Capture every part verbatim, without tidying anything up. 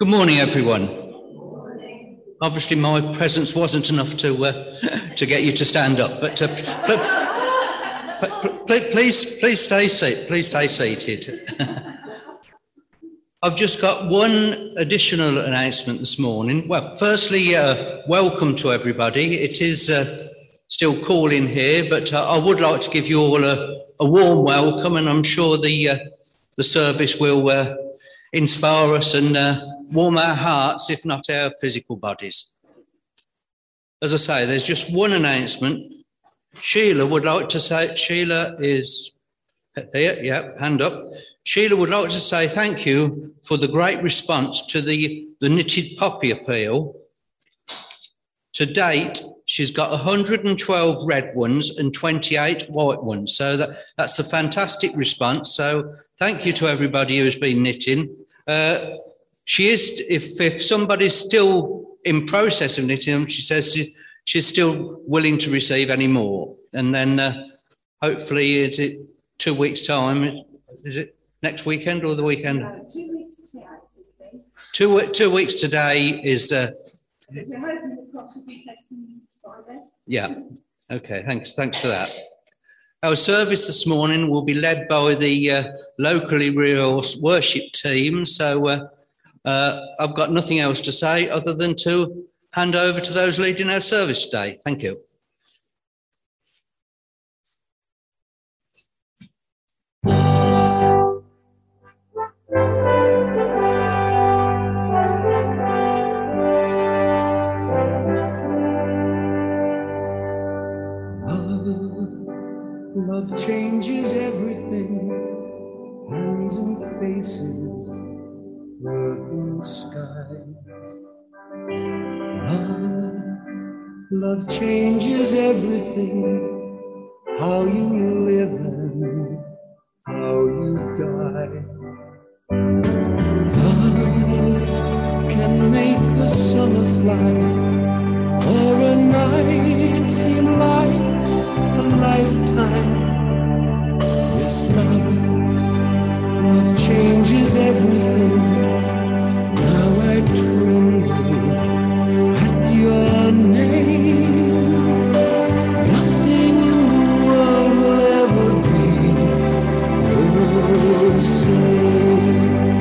Good morning, everyone. Obviously, my presence wasn't enough to uh, to get you to stand up, but, uh, but, but please, please stay seated. Please stay seated. I've just got one additional announcement this morning. Well, firstly, uh, welcome to everybody. It is uh, still cool in here, but uh, I would like to give you all a, a warm welcome, and I'm sure the uh, the service will uh, inspire us and uh, warm our hearts, if not our physical bodies. As I say, there's just one announcement. Sheila would like to say, Sheila is here, yeah, hand up. Sheila would like to say thank you for the great response to the, the knitted poppy appeal. To date, she's got one hundred twelve red ones and twenty-eight white ones. So that, that's a fantastic response. So thank you to everybody who's been knitting. Uh, She is, if, if somebody's still in process of knitting them, she says she, she's still willing to receive any more. And then uh, hopefully, is it two weeks' time? Is it next weekend or the weekend? No, two weeks today. Two, two weeks today is... Uh, We're hoping the crops will be testing by then. Yeah, okay, thanks, thanks for that. Our service this morning will be led by the uh, locally resourced worship team. So... Uh, Uh, I've got nothing else to say other than to hand over to those leading our service today. Thank you. Love, love changes everything, hands and faces, earth and sky. Love, love changes everything, how you live and how you die. Love can make the summer fly, or a night seem like a lifetime. Yes, love, love changes everything. Now I tremble at your name. Nothing in the world will ever be the same.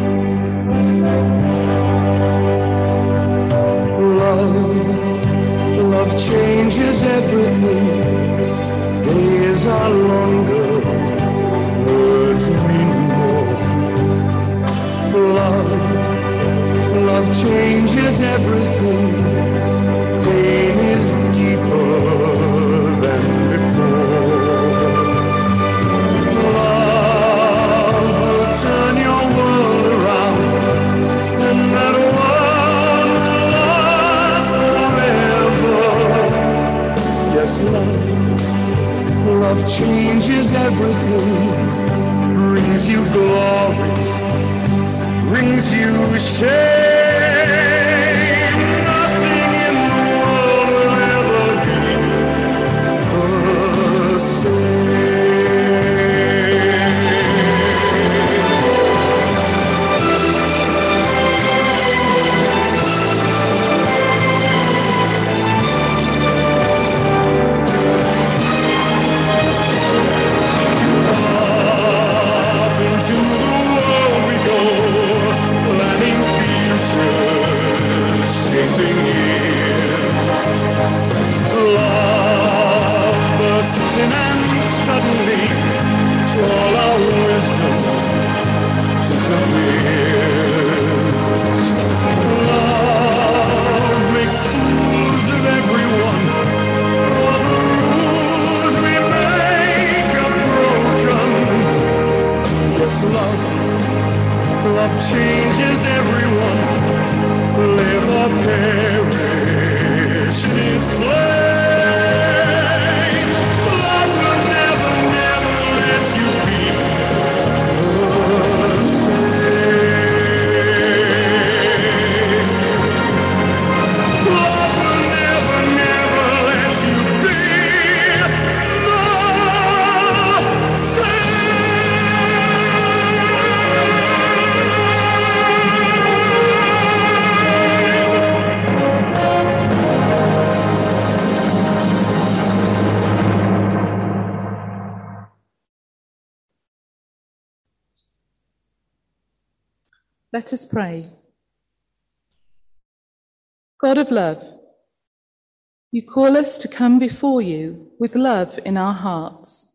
Love, love changes everything. Days are longer, words mean more. Love, love changes everything. Pain is deeper than before. Love will turn your world around, and that world will last forever. Yes, love, love changes everything. Brings you glory, brings you shame. Nothing in the world will ever be the Love into the world we go, planning futures, shaping years. Love bursts in and suddenly all our wisdom disappears. Love makes fools of everyone. All the rules we make are broken. Yes, love, love changes everyone. Live or perish in its flame. Love will never, never let you be the same. Love will never, never let you be the same. Let us pray. God of love, you call us to come before you with love in our hearts.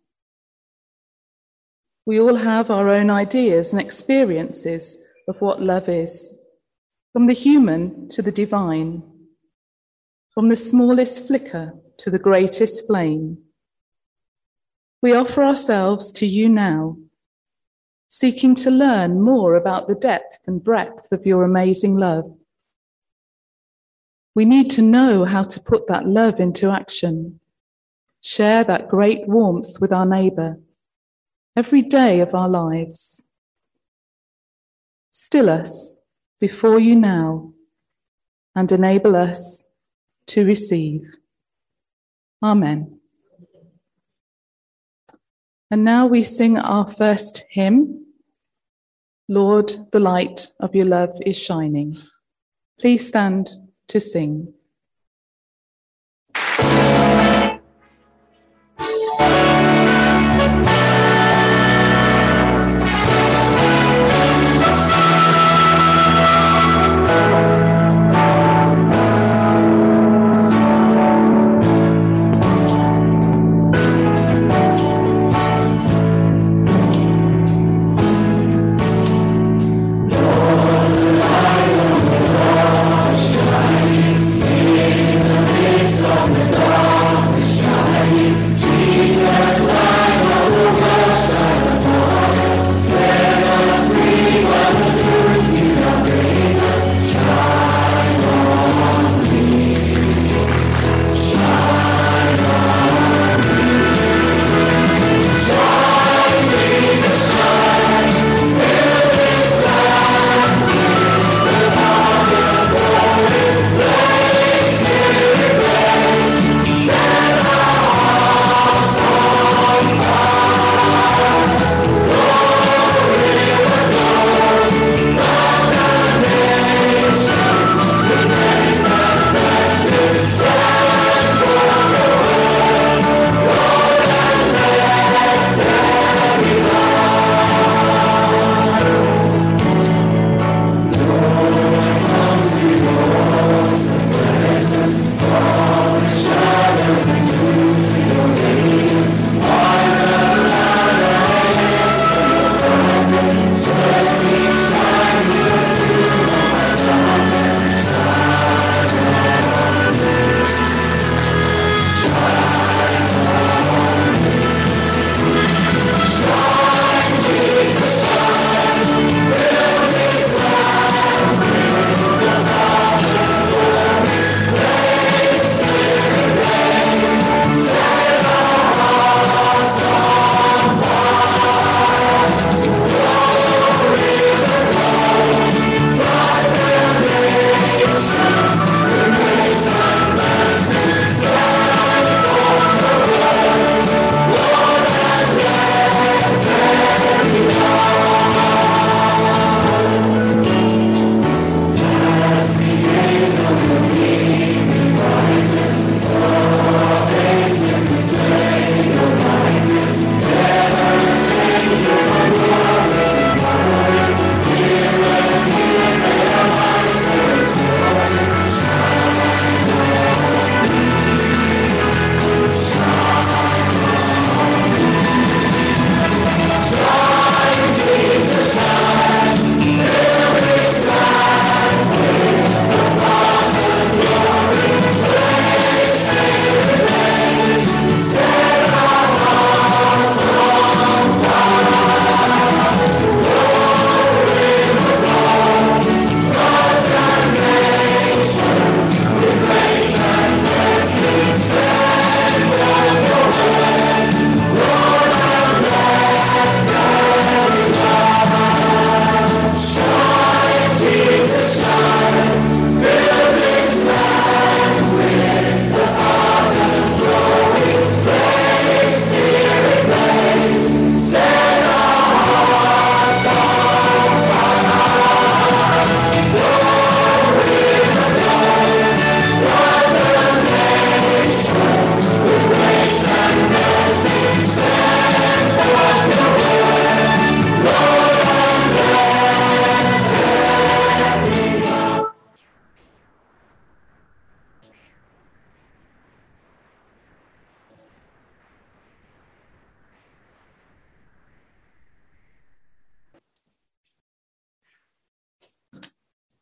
We all have our own ideas and experiences of what love is, from the human to the divine, from the smallest flicker to the greatest flame. We offer ourselves to you now, seeking to learn more about the depth and breadth of your amazing love. We need to know how to put that love into action, share that great warmth with our neighbour every day of our lives. Still us before you now and enable us to receive. Amen. And now we sing our first hymn, Lord, the light of your love is shining. Please stand to sing. Lord, the light of your love is shining.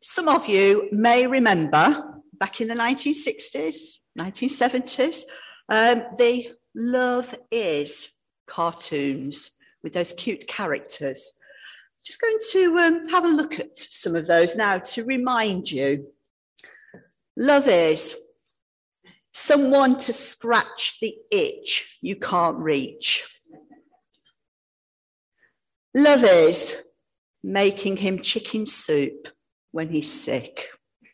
Some of you may remember back in the nineteen sixties, nineteen seventies, um, the Love Is cartoons with those cute characters. Just going to um, have a look at some of those now to remind you. Love is someone to scratch the itch you can't reach. Love is making him chicken soup when he's sick.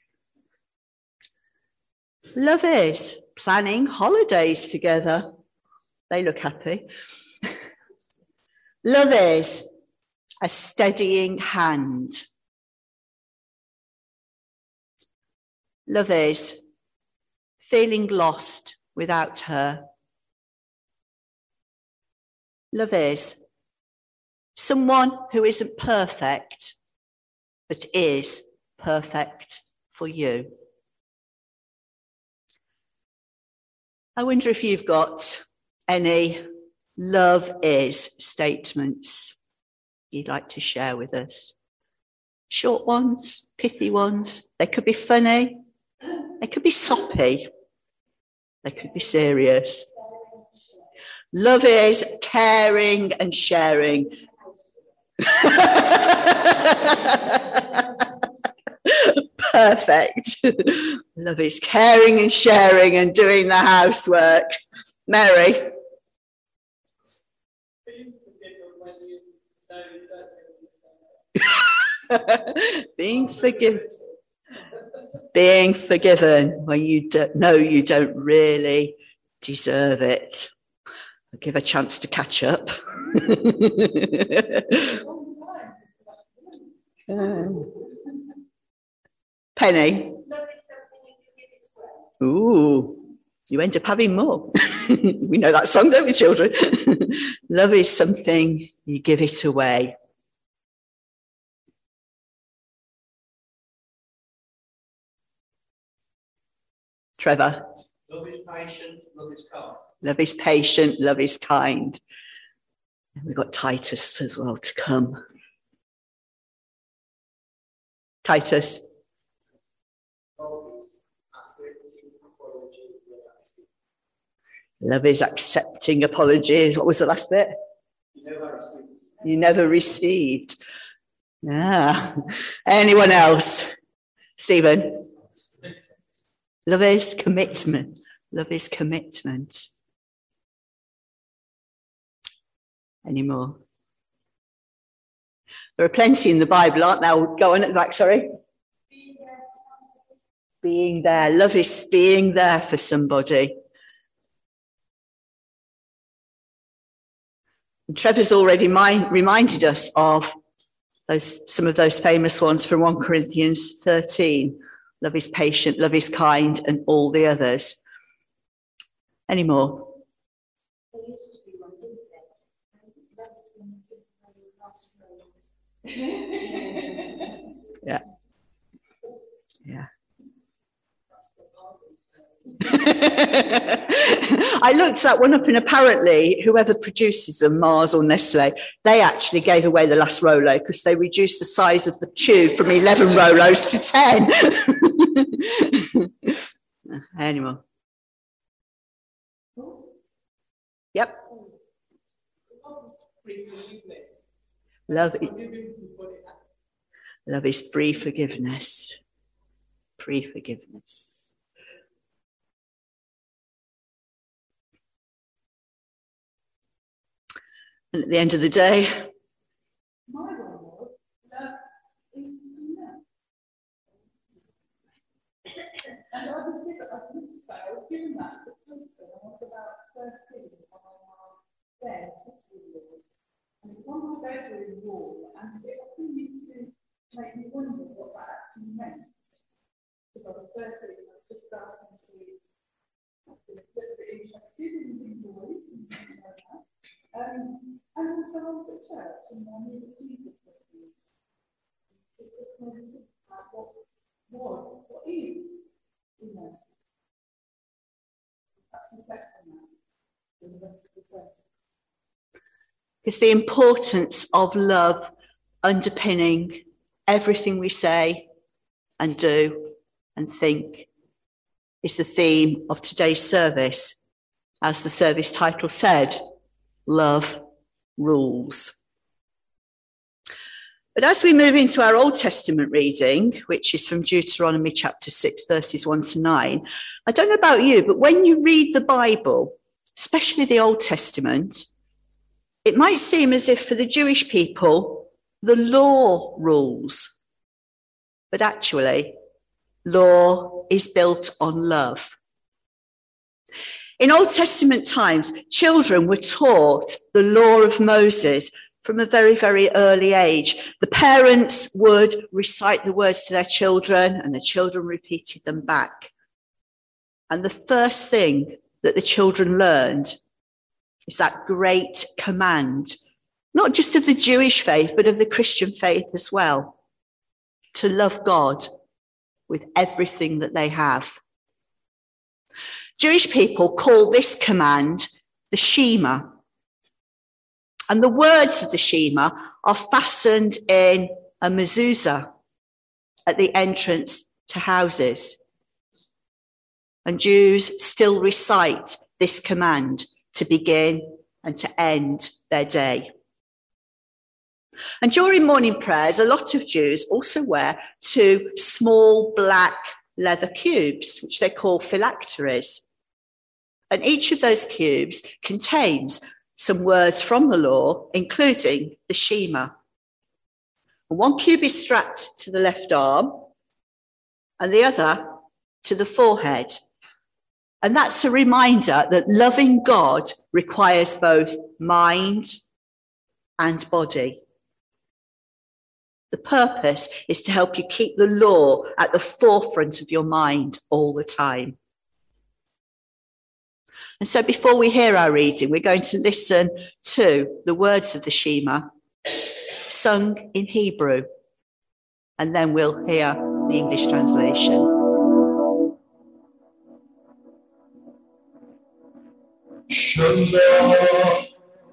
Love is planning holidays together. They look happy. Love is a steadying hand. Love is feeling lost without her. Love is someone who isn't perfect, but is perfect for you. I wonder if you've got any love is statements you'd like to share with us. Short ones, pithy ones. They could be funny. They could be soppy. They could be serious. Love is caring and sharing. Perfect. Love is caring and sharing and doing the housework. Mary. Being forgiven. Being forgiven when you don't know you don't really deserve it. I'll give a chance to catch up. Penny. Ooh, you end up having more. We know that song, don't we, children? Love is something you give it away. Trevor. Love is patient, love is kind. Love is patient, love is kind. And we've got Titus as well to come. Titus. Love is accepting apologies. What was the last bit? You never received. You never received. Yeah. Anyone else? Stephen. Love is commitment. Love is commitment. Any more? There are plenty in the Bible, aren't there? Go on at the back, sorry. Being there. Love is being there for somebody. And Trevor's already mind, reminded us of those, some of those famous ones from First Corinthians thirteen. Love is patient, love is kind, and all the others. Any more? Yeah. Yeah. I looked that one up, and apparently whoever produces them, Mars or Nestle, they actually gave away the last Rolo because they reduced the size of the tube from eleven Rolos to ten. Anymore? Yep. Love, love is free forgiveness. Free forgiveness. And at the end of the day, My one was, love is enough. And I was given, I was to say, I was given that to Princeton. I was about thirteen on my bed, and it was on my bedroom wall, and it often used to make me wonder what that actually meant. Because I was thirteen, I was just starting to be a little bit interested in boys and things like that. Um, and also I was at church and I knew that Jesus was here. It just made me think about what was, what is, you know. That's reflect on that in the rest of the day. It's the importance of love underpinning everything we say, and do and think is the theme of today's service. As the service title said, love rules. But as we move into our Old Testament reading, which is from Deuteronomy chapter six, verses one to nine, I don't know about you, but when you read the Bible, especially the Old Testament, it might seem as if for the Jewish people, the law rules. But actually, law is built on love. In Old Testament times, children were taught the law of Moses from a very, very early age. The parents would recite the words to their children, and the children repeated them back. And the first thing that the children learned is that great command, not just of the Jewish faith, but of the Christian faith as well, to love God with everything that they have. Jewish people call this command the Shema. And the words of the Shema are fastened in a mezuzah at the entrance to houses. And Jews still recite this command to begin and to end their day. And during morning prayers, a lot of Jews also wear two small black leather cubes, which they call phylacteries. And each of those cubes contains some words from the law, including the Shema. And one cube is strapped to the left arm and the other to the forehead. And that's a reminder that loving God requires both mind and body. The purpose is to help you keep the law at the forefront of your mind all the time. And so before we hear our reading, we're going to listen to the words of the Shema sung in Hebrew, and then we'll hear the English translation. Shema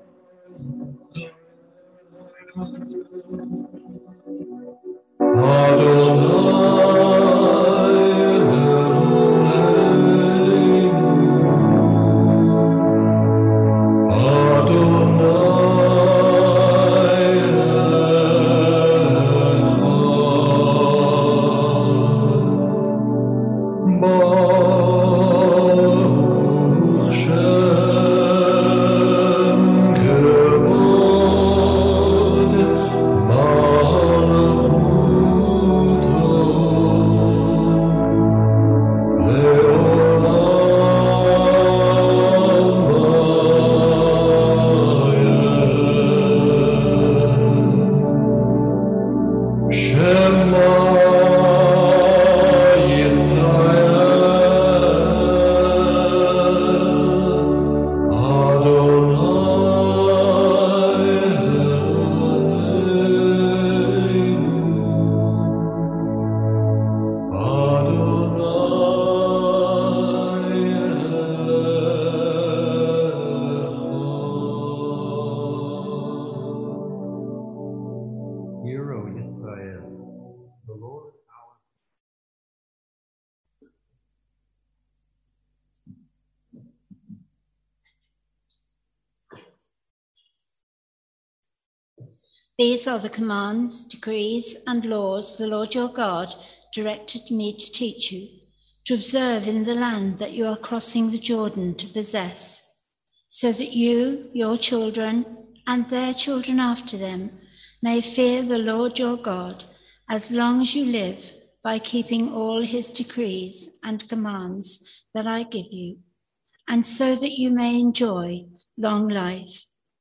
These are the commands, decrees, and laws the Lord your God directed me to teach you, to observe in the land that you are crossing the Jordan to possess, so that you, your children, and their children after them may fear the Lord your God as long as you live, by keeping all his decrees and commands that I give you, and so that you may enjoy long life.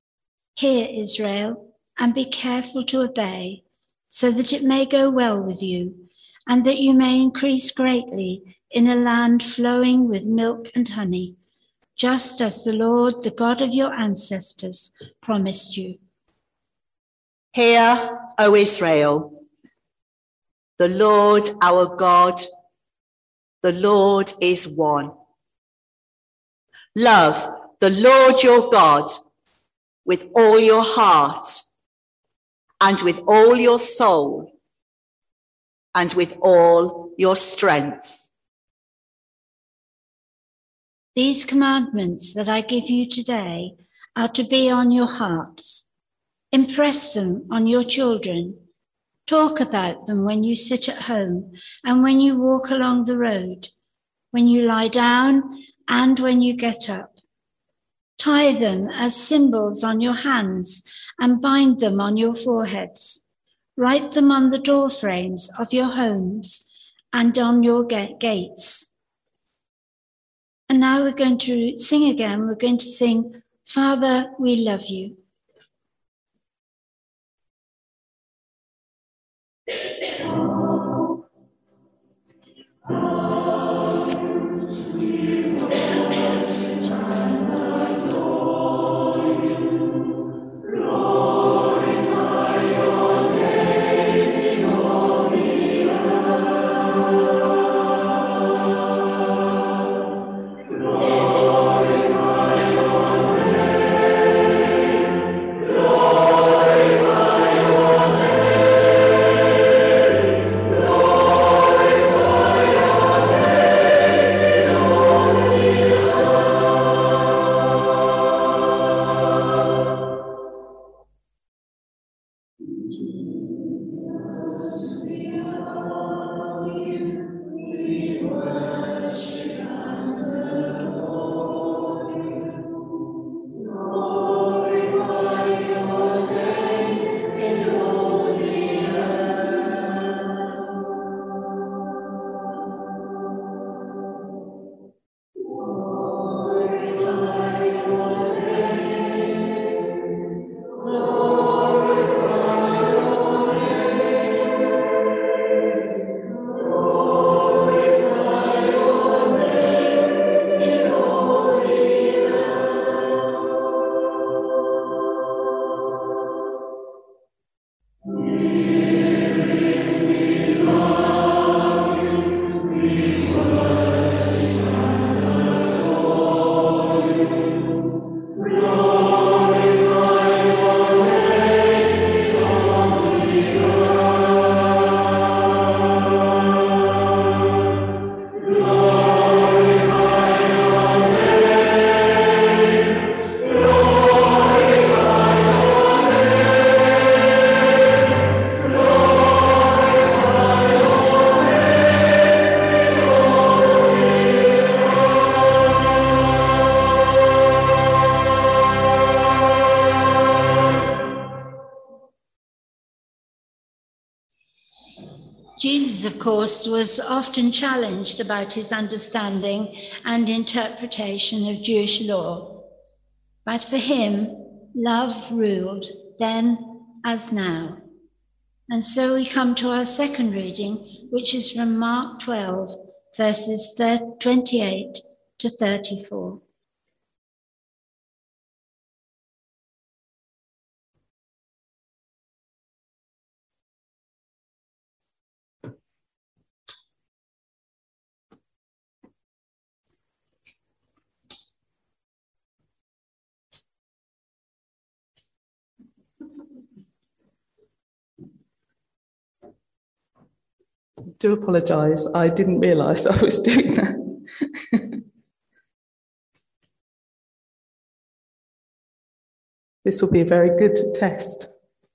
Hear, Israel, and be careful to obey, so that it may go well with you, and that you may increase greatly in a land flowing with milk and honey, just as the Lord, the God of your ancestors, promised you. Hear, O Israel, the Lord our God, the Lord is one. Love the Lord your God with all your heart, and with all your soul, and with all your strengths. These commandments that I give you today are to be on your hearts. Impress them on your children. Talk about them when you sit at home and when you walk along the road, when you lie down and when you get up. Tie them as symbols on your hands and bind them on your foreheads. Write them on the door frames of your homes and on your gates. And now we're going to sing again. We're going to sing, Father, we love you. Jesus, of course, was often challenged about his understanding and interpretation of Jewish law. But for him, love ruled then as now. And so we come to our second reading, which is from Mark twelve, verses twenty-eight to thirty-four. Do apologise, I didn't realise I was doing that. This will be a very good test.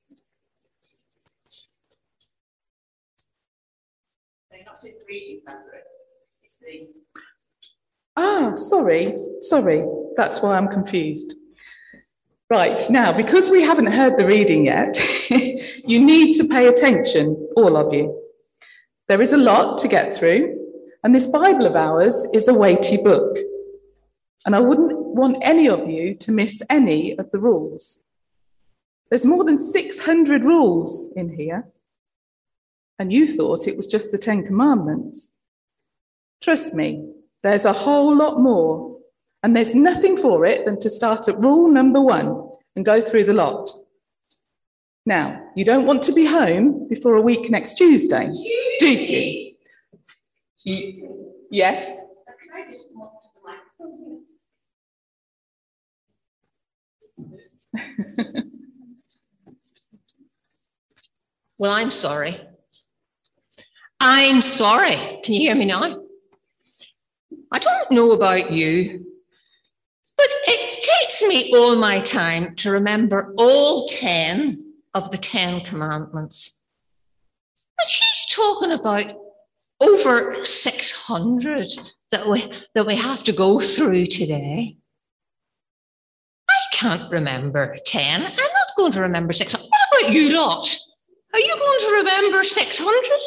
They're not in reading fabric, you see. Ah, sorry, sorry, that's why I'm confused. Right, now, because we haven't heard the reading yet, you need to pay attention, all of you. There is a lot to get through, and this Bible of ours is a weighty book. And I wouldn't want any of you to miss any of the rules. There's more than six hundred rules in here, and you thought it was just the Ten Commandments. Trust me, there's a whole lot more, and there's nothing for it than to start at rule number one and go through the lot. Now, you don't want to be home before a week next Tuesday, do you? you yes? Well, I'm sorry. I'm sorry. Can you hear me now? I don't know about you, but it takes me all my time to remember all ten of the Ten Commandments. And she's talking about over six hundred that we, that we have to go through today. I can't remember ten. I'm not going to remember six hundred. What about you lot? Are you going to remember six hundred?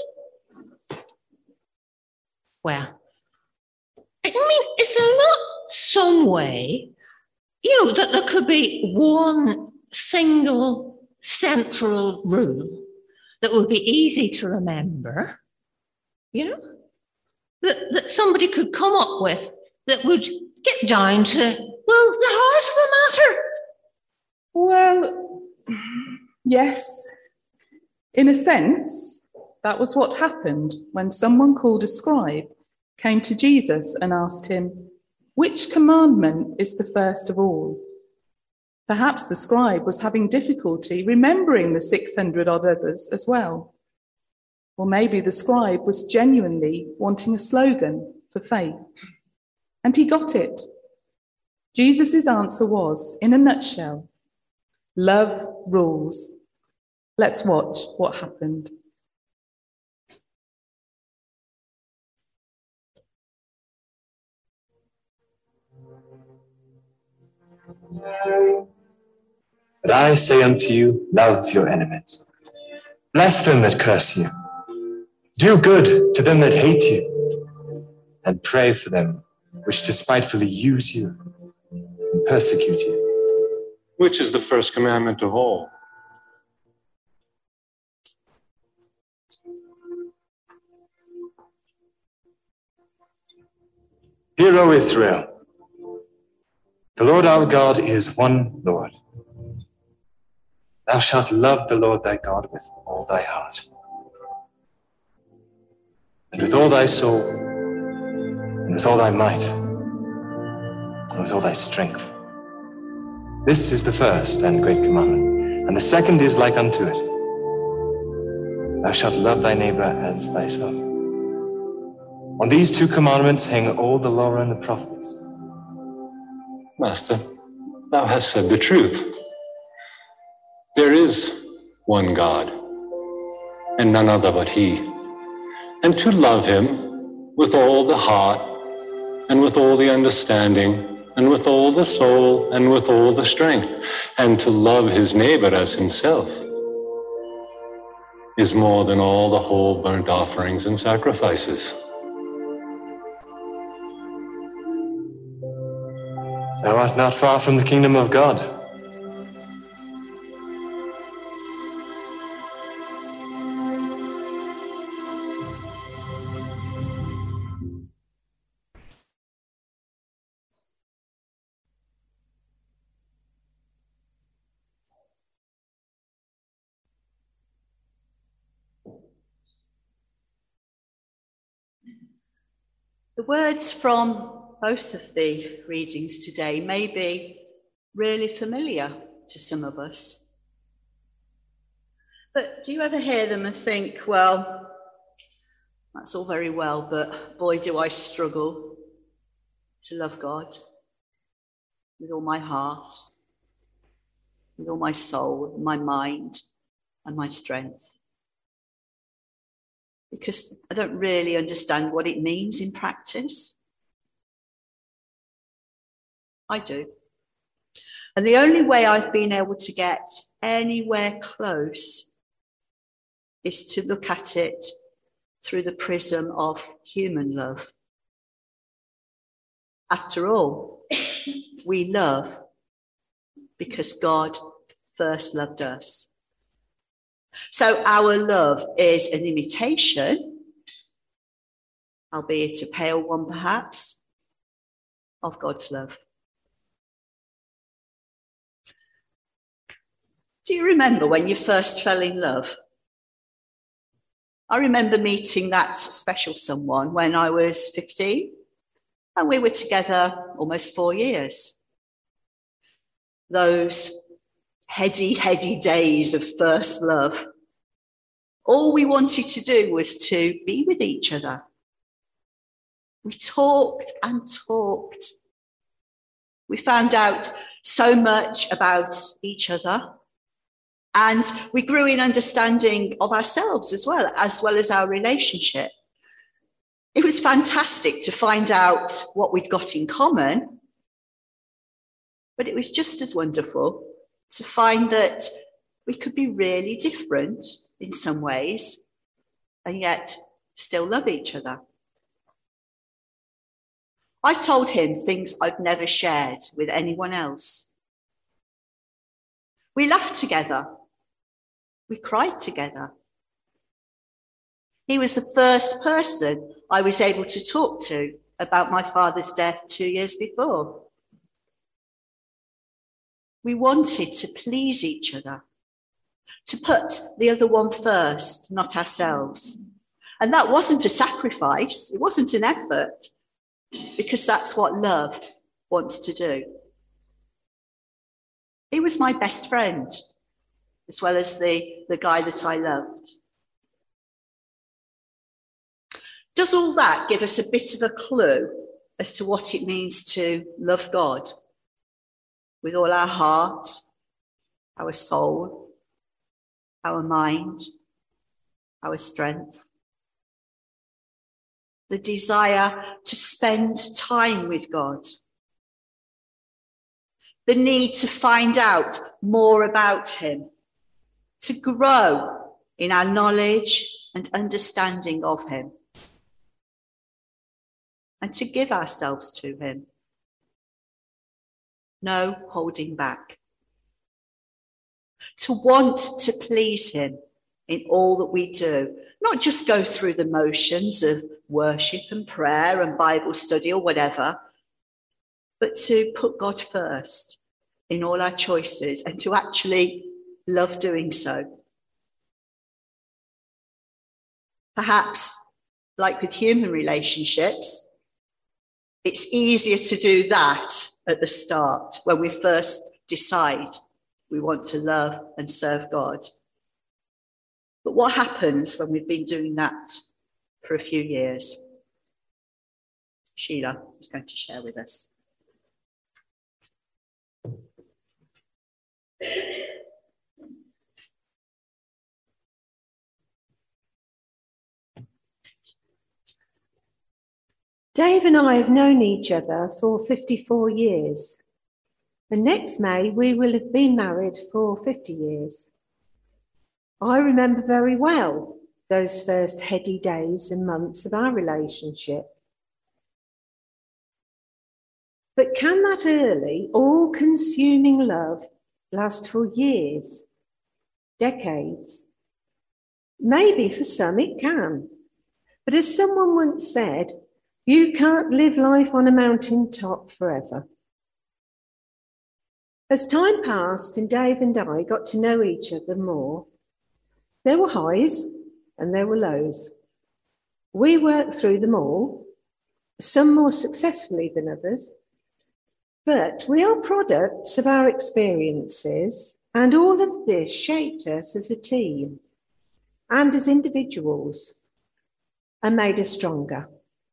Well, I mean, is there not some way, you know, that there could be one single central rule that would be easy to remember, you know, that, that somebody could come up with that would get down to, well, the heart of the matter? Well, yes. In a sense, that was what happened when someone called a scribe came to Jesus and asked him, which commandment is the first of all? Perhaps the scribe was having difficulty remembering the six hundred odd others as well. Or maybe the scribe was genuinely wanting a slogan for faith. And he got it. Jesus' answer was, in a nutshell, love rules. Let's watch what happened. But I say unto you, love your enemies. Bless them that curse you. Do good to them that hate you. And pray for them which despitefully use you and persecute you. Which is the first commandment of all? Hear, O Israel, the Lord our God is one Lord. Thou shalt love the Lord thy God with all thy heart, and with all thy soul, and with all thy might, and with all thy strength. This is the first and great commandment, and the second is like unto it. Thou shalt love thy neighbor as thyself. On these two commandments hang all the law and the prophets. Master, thou hast said the truth. There is one God, and none other but he. And to love him with all the heart, and with all the understanding, and with all the soul, and with all the strength, and to love his neighbor as himself, is more than all the whole burnt offerings and sacrifices. Thou art not far from the kingdom of God. The words from both of the readings today may be really familiar to some of us. But do you ever hear them and think, well, that's all very well, but boy, do I struggle to love God with all my heart, with all my soul, my mind, and my strength. Because I don't really understand what it means in practice. I do. And the only way I've been able to get anywhere close is to look at it through the prism of human love. After all, we love because God first loved us. So our love is an imitation, albeit a pale one perhaps, of God's love. Do you remember when you first fell in love? I remember meeting that special someone when I was fifteen, and we were together almost four years. Those heady, heady days of first love. All we wanted to do was to be with each other. We talked and talked. We found out so much about each other, and we grew in understanding of ourselves as well, as well as our relationship. It was fantastic to find out what we'd got in common, but it was just as wonderful to find that we could be really different in some ways and yet still love each other. I told him things I'd never shared with anyone else. We laughed together. We cried together. He was the first person I was able to talk to about my father's death two years before. We wanted to please each other, to put the other one first, not ourselves. And that wasn't a sacrifice, it wasn't an effort, because that's what love wants to do. He was my best friend, as well as the, the guy that I loved. Does all that give us a bit of a clue as to what it means to love God with all our heart, our soul, our mind, our strength? The desire to spend time with God. The need to find out more about him. To grow in our knowledge and understanding of him. And to give ourselves to him. No holding back. To want to please him in all that we do. Not just go through the motions of worship and prayer and Bible study or whatever, but to put God first in all our choices and to actually love doing so. Perhaps, like with human relationships, it's easier to do that at the start when we first decide we want to love and serve God. But what happens when we've been doing that for a few years? Sheila is going to share with us. Dave and I have known each other for fifty-four years. And next May, we will have been married for fifty years. I remember very well those first heady days and months of our relationship. But can that early, all-consuming love last for years, decades? Maybe for some it can. But as someone once said, you can't live life on a mountaintop forever. As time passed and Dave and I got to know each other more, there were highs and there were lows. We worked through them all, some more successfully than others, but we are products of our experiences, and all of this shaped us as a team and as individuals and made us stronger.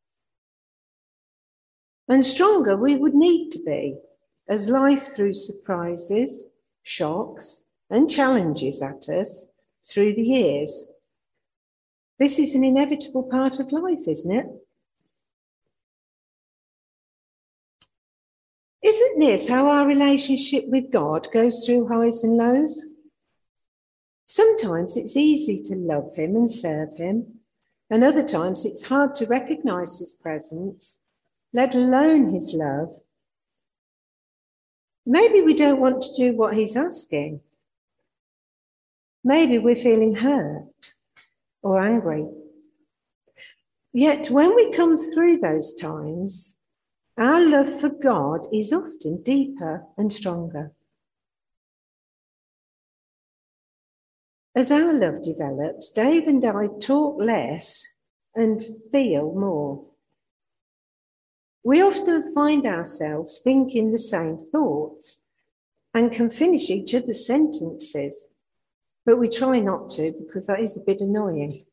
And stronger we would need to be as life threw surprises, shocks, and challenges at us through the years. This is an inevitable part of life, isn't it? Isn't this how our relationship with God goes through highs and lows? Sometimes it's easy to love him and serve him, and other times it's hard to recognise his presence, let alone his love. Maybe we don't want to do what he's asking. Maybe we're feeling hurt or angry. Yet when we come through those times, our love for God is often deeper and stronger. As our love develops, Dave and I talk less and feel more. We often find ourselves thinking the same thoughts and can finish each other's sentences. but we try not to because that is a bit annoying.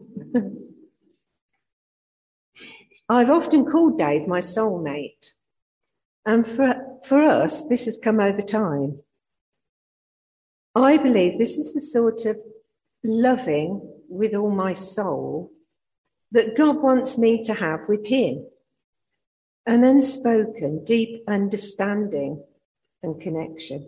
I've often called Dave my soulmate, and for, for us, this has come over time. I believe this is the sort of loving with all my soul that God wants me to have with him. An unspoken, deep understanding and connection.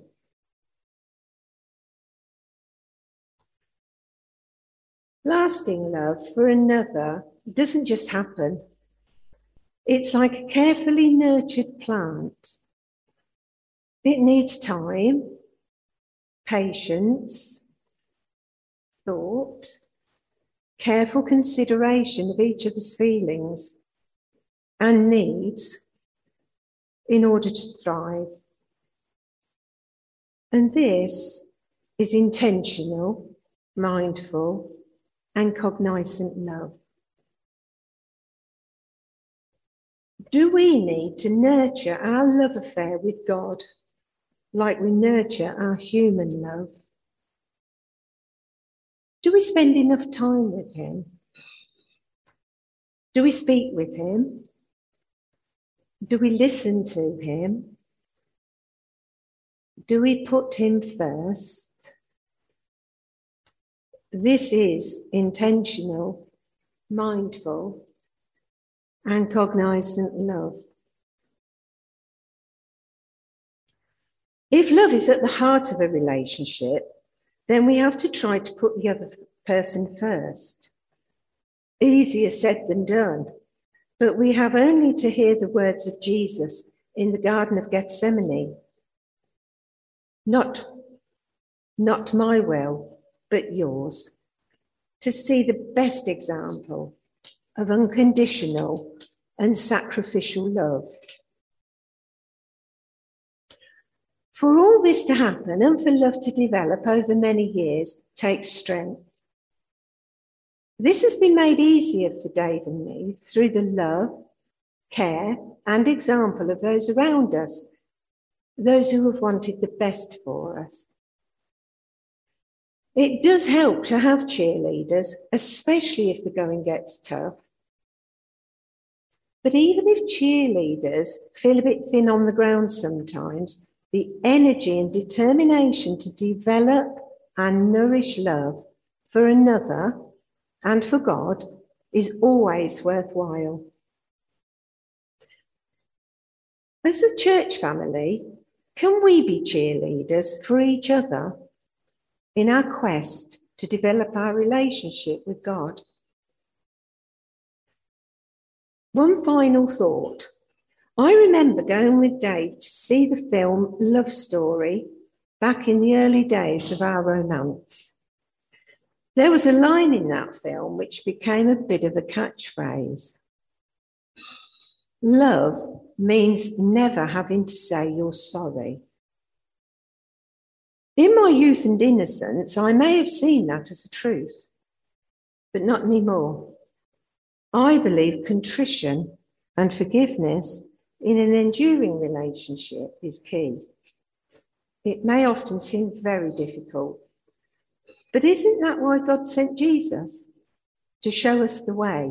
Lasting love for another doesn't just happen. It's like a carefully nurtured plant. It needs time, patience, thought, careful consideration of each other's feelings and needs in order to thrive. And this is intentional, mindful, and cognizant love. Do we need to nurture our love affair with God like we nurture our human love? Do we spend enough time with him? Do we speak with him? Do we listen to him? Do we put him first? This is intentional, mindful, and cognizant love. If love is at the heart of a relationship, then we have to try to put the other person first. Easier said than done, but we have only to hear the words of Jesus in the Garden of Gethsemane. Not, not my will, but yours, to see the best example of unconditional and sacrificial love. For all this to happen and for love to develop over many years takes strength. This has been made easier for Dave and me through the love, care, and example of those around us, those who have wanted the best for us. It does help to have cheerleaders, especially if the going gets tough. But even if cheerleaders feel a bit thin on the ground sometimes, the energy and determination to develop and nourish love for another and for God is always worthwhile. As a church family, can we be cheerleaders for each other in our quest to develop our relationship with God? One final thought. I remember going with Dave to see the film Love Story back in the early days of our romance. There was a line in that film which became a bit of a catchphrase. Love means never having to say you're sorry. In my youth and innocence, I may have seen that as a truth, but not anymore. I believe contrition and forgiveness in an enduring relationship is key. It may often seem very difficult, but isn't that why God sent Jesus? To show us the way.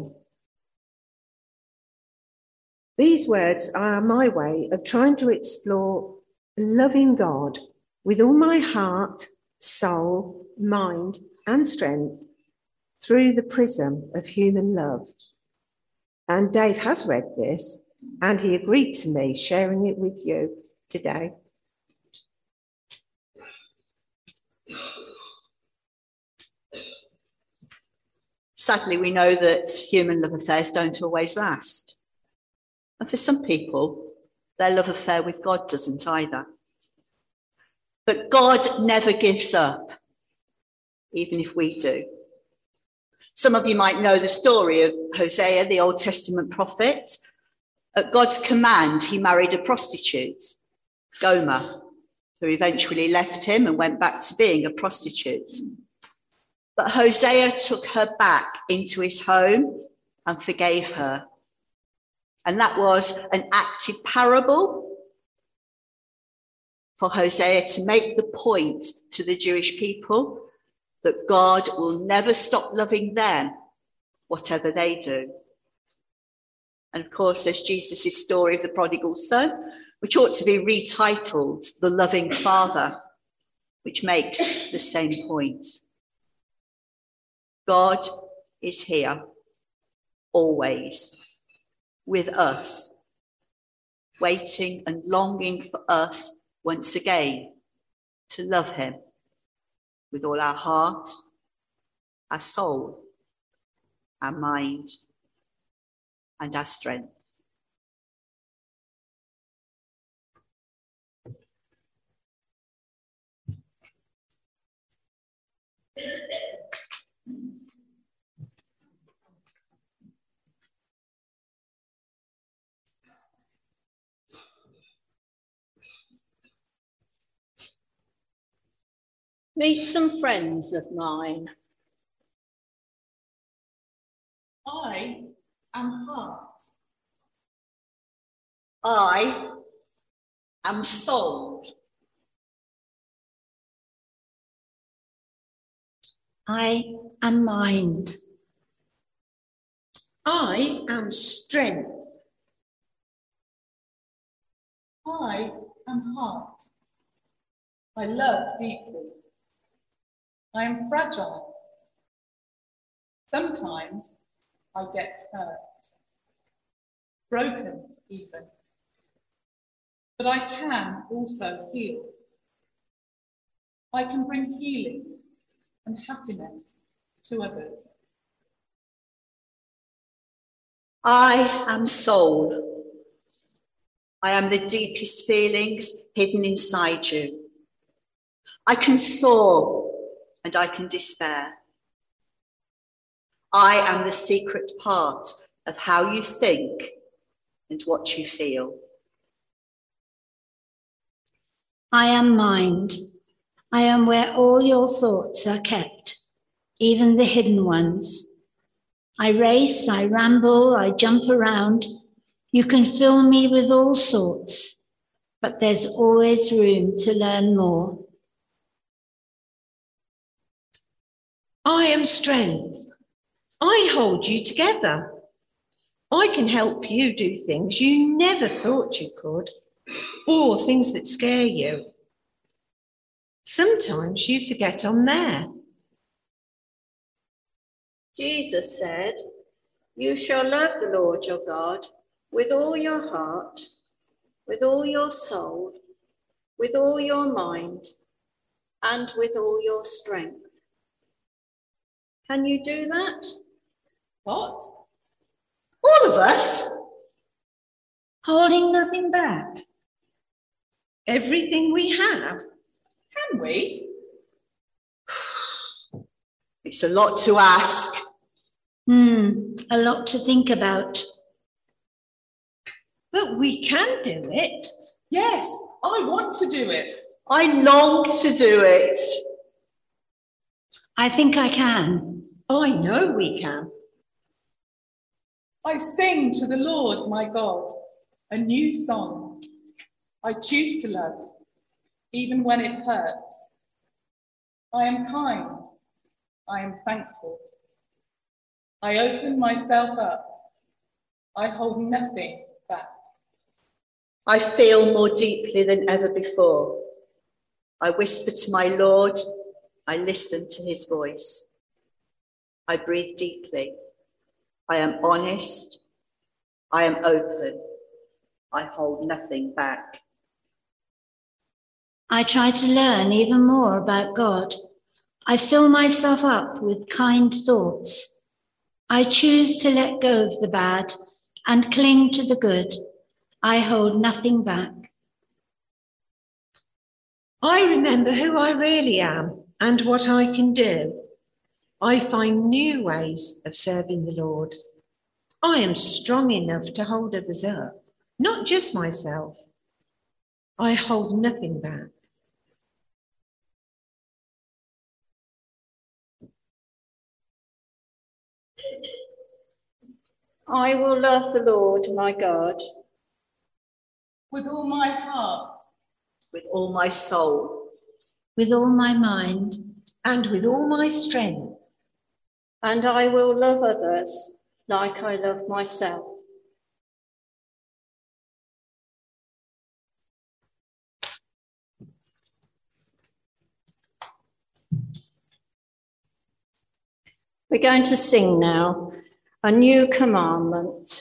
These words are my way of trying to explore loving God with all my heart, soul, mind, and strength through the prism of human love. And Dave has read this, and he agreed to me sharing it with you today. Sadly, we know that human love affairs don't always last. And for some people, their love affair with God doesn't either. But God never gives up, even if we do. Some of you might know the story of Hosea, the Old Testament prophet. At God's command, he married a prostitute, Gomer, who eventually left him and went back to being a prostitute. But Hosea took her back into his home and forgave her. And that was an active parable for Hosea to make the point to the Jewish people that God will never stop loving them, whatever they do. And of course, there's Jesus' story of the prodigal son, which ought to be retitled The Loving Father, which makes the same point. God is here, always, with us, waiting and longing for us once again to love him with all our heart, our soul, our mind, and our strength. Meet some friends of mine. I am heart. I am soul. I am mind. I am strength. I am heart. I love deeply. I am fragile. Sometimes I get hurt, broken even. But I can also heal. I can bring healing and happiness to others. I am soul. I am the deepest feelings hidden inside you. I can soar and I can despair. I am the secret part of how you think and what you feel. I am mind. I am where all your thoughts are kept, even the hidden ones. I race, I ramble, I jump around. You can fill me with all sorts, but there's always room to learn more. I am strength. I hold you together. I can help you do things you never thought you could, or things that scare you. Sometimes you forget I'm there. Jesus said, "You shall love the Lord your God with all your heart, with all your soul, with all your mind, and with all your strength." Can you do that? What? All of us? Holding nothing back. Everything we have. Can we? It's a lot to ask. Hmm, a lot to think about. But we can do it. Yes, I want to do it. I long to do it. I think I can. I know we can. I sing to the Lord my God a new song. I choose to love, even when it hurts. I am kind. I am thankful. I open myself up. I hold nothing back. I feel more deeply than ever before. I whisper to my Lord. I listen to his voice. I breathe deeply. I am honest. I am open. I hold nothing back. I try to learn even more about God. I fill myself up with kind thoughts. I choose to let go of the bad and cling to the good. I hold nothing back. I remember who I really am and what I can do. I find new ways of serving the Lord. I am strong enough to hold others up, not just myself. I hold nothing back. I will love the Lord my God With all my heart, with all my soul, with all my mind, and with all my strength. And I will love others like I love myself. We're going to sing now a new commandment.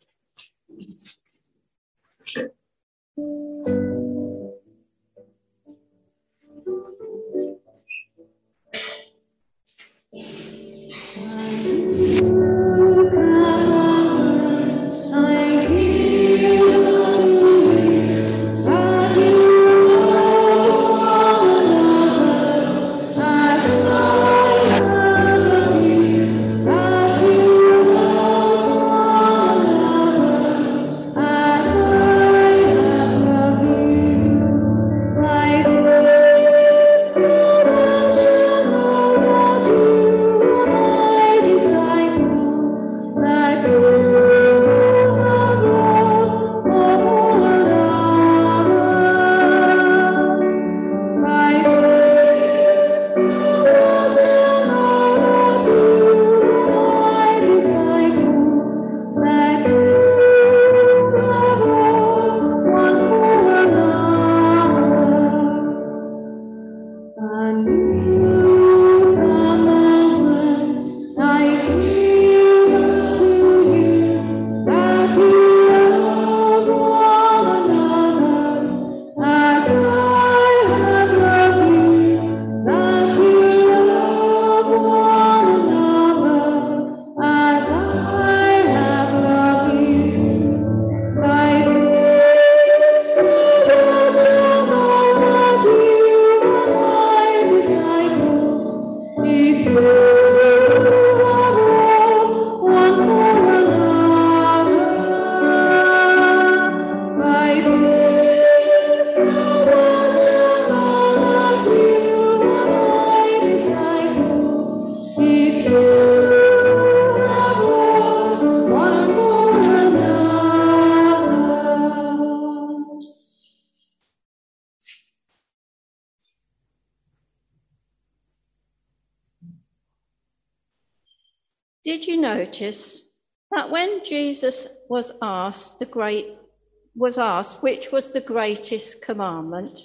Did you notice that when Jesus was asked the great was asked which was the greatest commandment,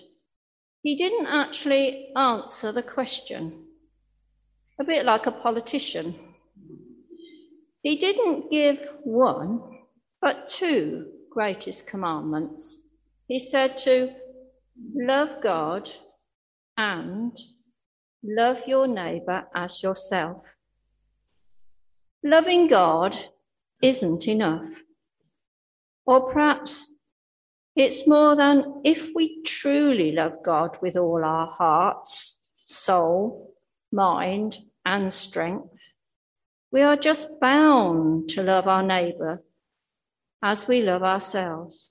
he didn't actually answer the question, a bit like a politician. He didn't give one, but two greatest commandments. He said to love God and love your neighbour as yourself. Loving God isn't enough. Or perhaps it's more than if we truly love God with all our hearts, soul, mind, and strength, we are just bound to love our neighbour as we love ourselves.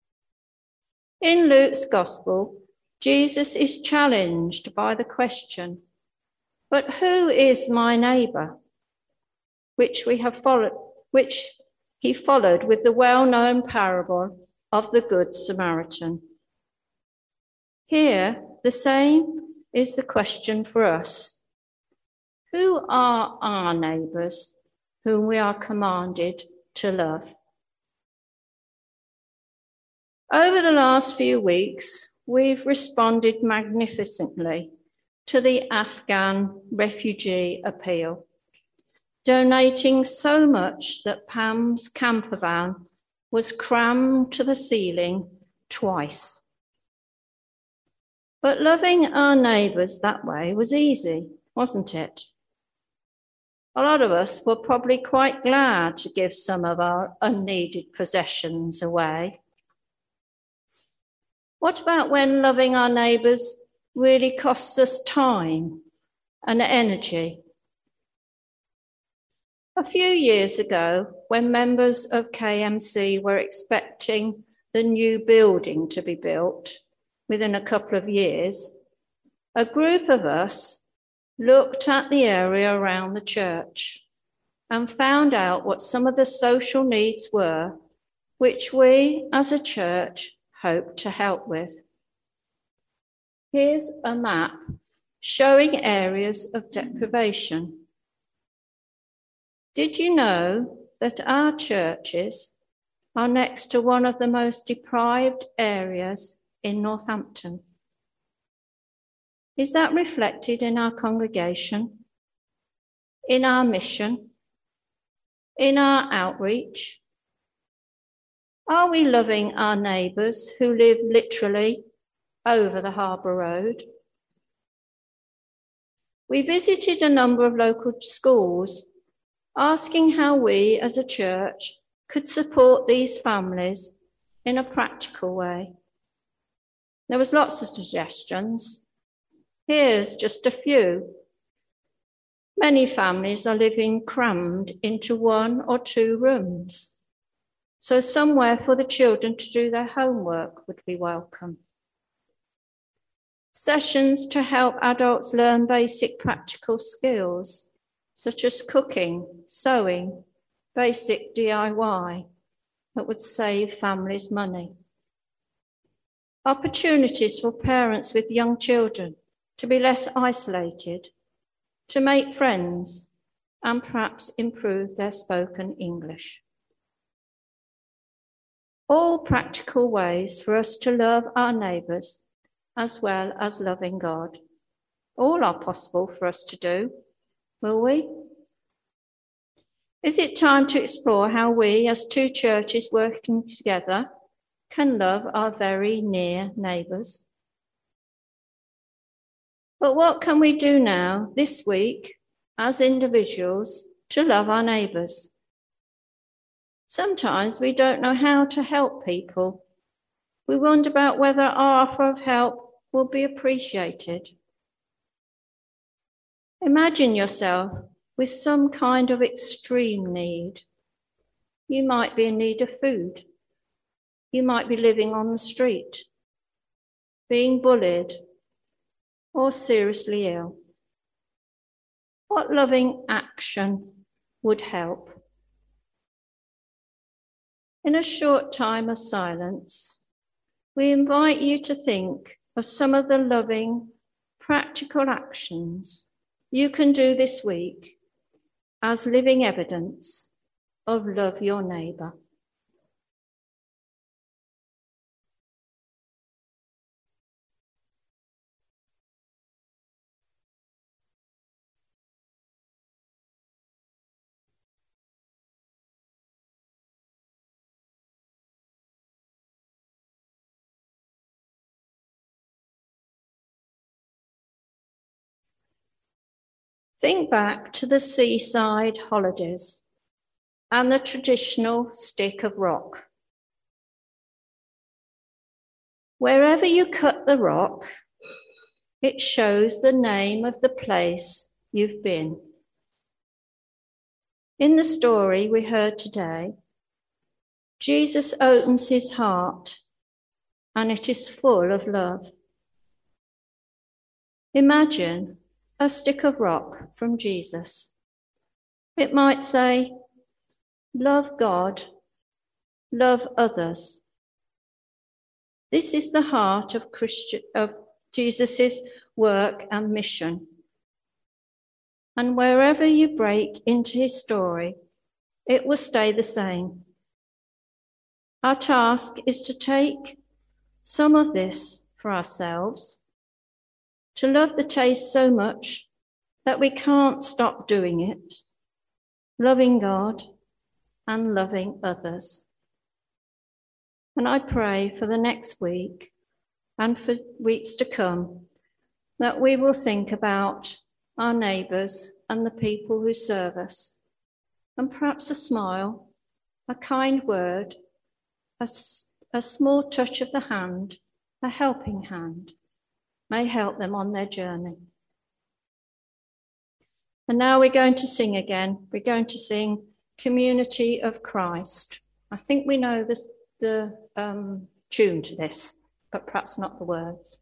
In Luke's Gospel, Jesus is challenged by the question, but who is my neighbour? Which we have followed, which he followed with the well-known parable of the Good Samaritan. Here, the same is the question for us. Who are our neighbours whom we are commanded to love? Over the last few weeks, we've responded magnificently to the Afghan refugee appeal, donating so much that Pam's camper van was crammed to the ceiling twice. But loving our neighbours that way was easy, wasn't it? A lot of us were probably quite glad to give some of our unneeded possessions away. What about when loving our neighbours really costs us time and energy? A few years ago, when members of K M C were expecting the new building to be built within a couple of years, a group of us looked at the area around the church and found out what some of the social needs were, which we as a church hoped to help with. Here's a map showing areas of deprivation. Did you know that our churches are next to one of the most deprived areas in Northampton? Is that reflected in our congregation, in our mission, in our outreach? Are we loving our neighbours who live literally over the Harbour Road? We visited a number of local schools, asking how we as a church could support these families in a practical way. There was lots of suggestions. Here's just a few. Many families are living crammed into one or two rooms, so somewhere for the children to do their homework would be welcome. Sessions to help adults learn basic practical skills, such as cooking, sewing, basic D I Y, that would save families money. Opportunities for parents with young children to be less isolated, to make friends, and perhaps improve their spoken English. All practical ways for us to love our neighbours as well as loving God. All are possible for us to do, will we? Is it time to explore how we, as two churches working together, can love our very near neighbours? But what can we do now, this week, as individuals, to love our neighbours? Sometimes we don't know how to help people. We wonder about whether our offer of help will be appreciated. Imagine yourself with some kind of extreme need. You might be in need of food. You might be living on the street, being bullied, or seriously ill. What loving action would help? In a short time of silence, we invite you to think of some of the loving, practical actions you can do this week as living evidence of love your neighbour. Think back to the seaside holidays and the traditional stick of rock. Wherever you cut the rock, it shows the name of the place you've been. In the story we heard today, Jesus opens his heart and it is full of love. Imagine a stick of rock from Jesus. It might say, love God, love others. This is the heart of Christian, of Jesus's work and mission. And wherever you break into his story, it will stay the same. Our task is to take some of this for ourselves, to love the taste so much that we can't stop doing it, loving God and loving others. And I pray for the next week and for weeks to come that we will think about our neighbours and the people who serve us, and perhaps a smile, a kind word, a, a small touch of the hand, a helping hand, may help them on their journey. And now we're going to sing again. We're going to sing Community of Christ. I think we know this, the um, tune to this, but perhaps not the words.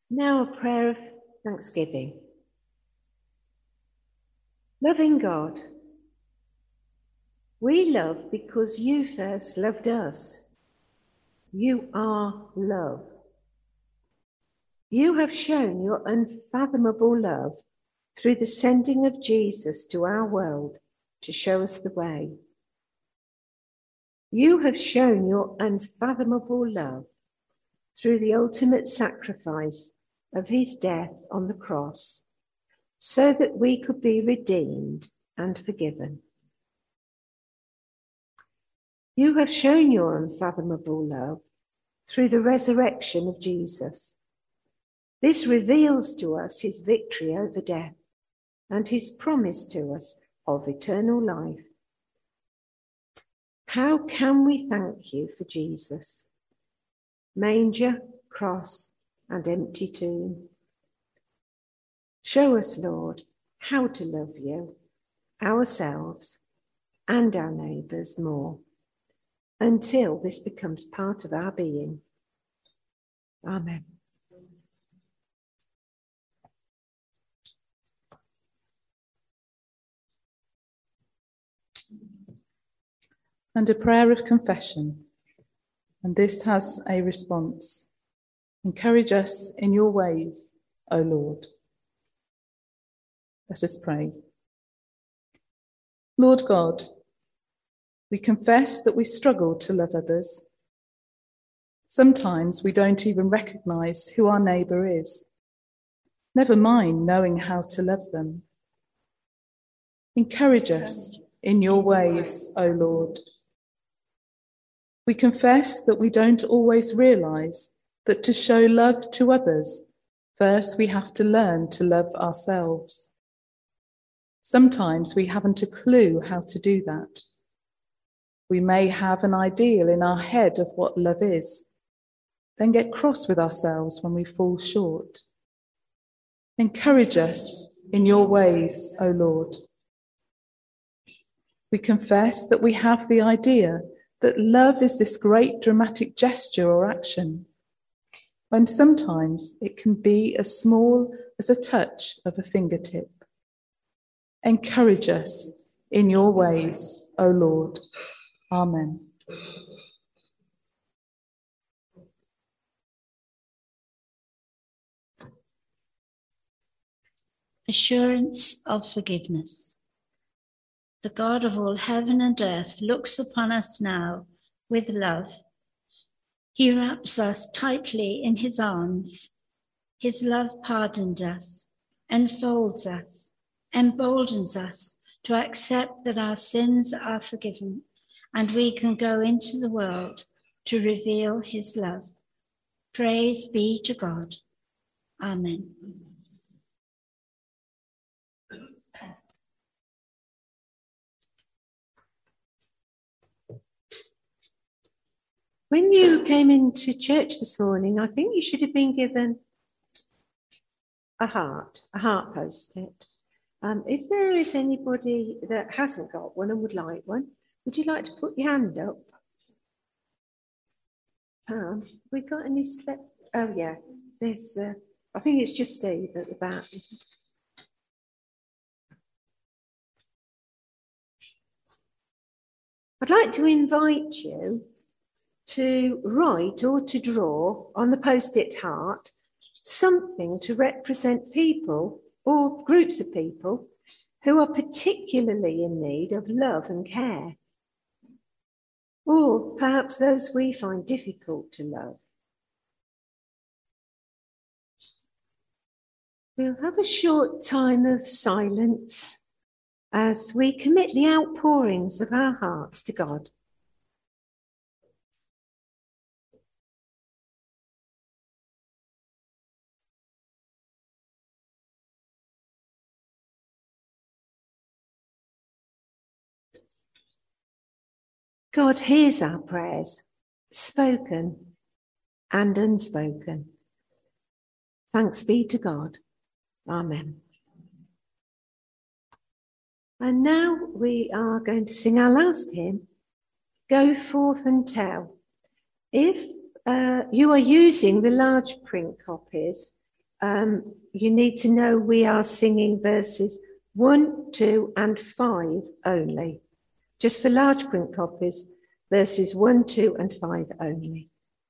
Now a prayer of thanksgiving. Loving God, we love because you first loved us. You are love. You have shown your unfathomable love through the sending of Jesus to our world to show us the way. You have shown your unfathomable love through the ultimate sacrifice of his death on the cross, so that we could be redeemed and forgiven. You have shown your unfathomable love through the resurrection of Jesus. This reveals to us his victory over death and his promise to us of eternal life. How can we thank you for Jesus? Manger, cross, and empty tomb. Show us, Lord, how to love you, ourselves, and our neighbours more, until this becomes part of our being. Amen. And a prayer of confession, and this has a response. Encourage us in your ways, O Lord. Let us pray. Lord God, we confess that we struggle to love others. Sometimes we don't even recognise who our neighbour is, never mind knowing how to love them. Encourage us in your ways, O Lord. We confess that we don't always realise that to show love to others, first we have to learn to love ourselves. Sometimes we haven't a clue how to do that. We may have an ideal in our head of what love is, then get cross with ourselves when we fall short. Encourage us in your ways, O Lord. We confess that we have the idea that love is this great dramatic gesture or action, when sometimes it can be as small as a touch of a fingertip. Encourage us in your ways, O Lord. Amen. Assurance of forgiveness. The God of all heaven and earth looks upon us now with love. He wraps us tightly in his arms. His love pardoned us, enfolds us, emboldens us to accept that our sins are forgiven, and we can go into the world to reveal his love. Praise be to God. Amen. When you came into church this morning, I think you should have been given a heart, a heart post-it. Um, if there is anybody that hasn't got one and would like one, would you like to put your hand up? Um, we got any step? Oh yeah, there's. Uh, I think it's just Steve at the back. I'd like to invite you to write or to draw on the post-it heart something to represent people or groups of people who are particularly in need of love and care, or perhaps those we find difficult to love. We'll have a short time of silence as we commit the outpourings of our hearts to God. God hears our prayers, spoken and unspoken. Thanks be to God. Amen. And now we are going to sing our last hymn, Go Forth and Tell. If uh, you are using the large print copies, um, you need to know we are singing verses one, two, and five only. Just for large print copies, verses one, two, and five only.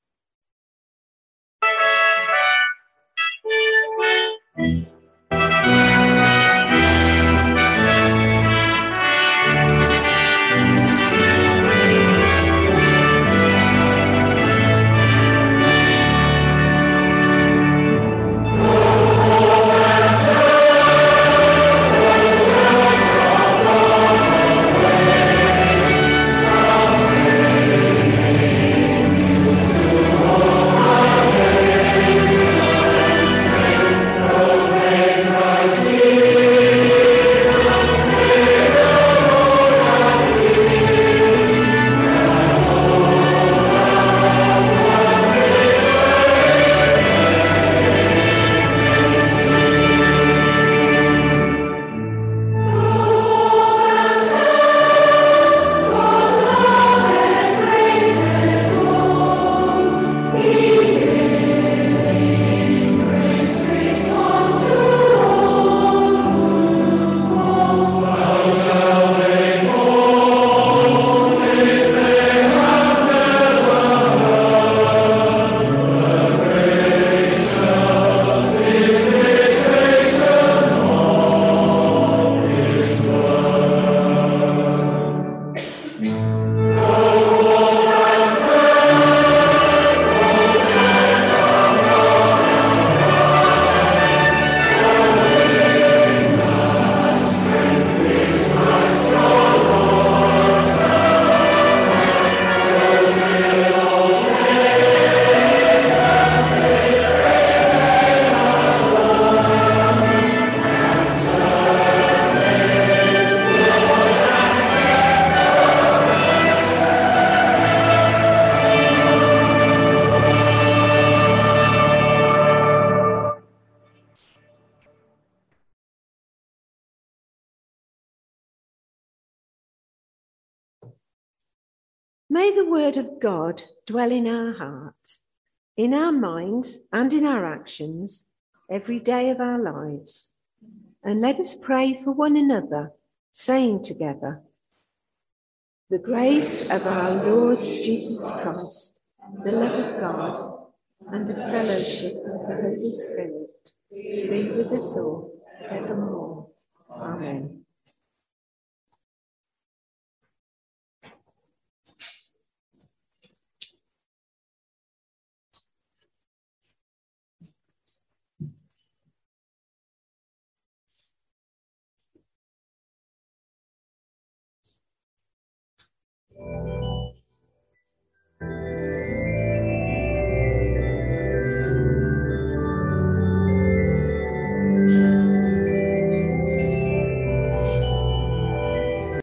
May the word of God dwell in our hearts, in our minds and in our actions every day of our lives. And let us pray for one another, saying together, the grace of our Lord Jesus Christ, the love of God, and the fellowship of the Holy Spirit be with us all evermore. Amen.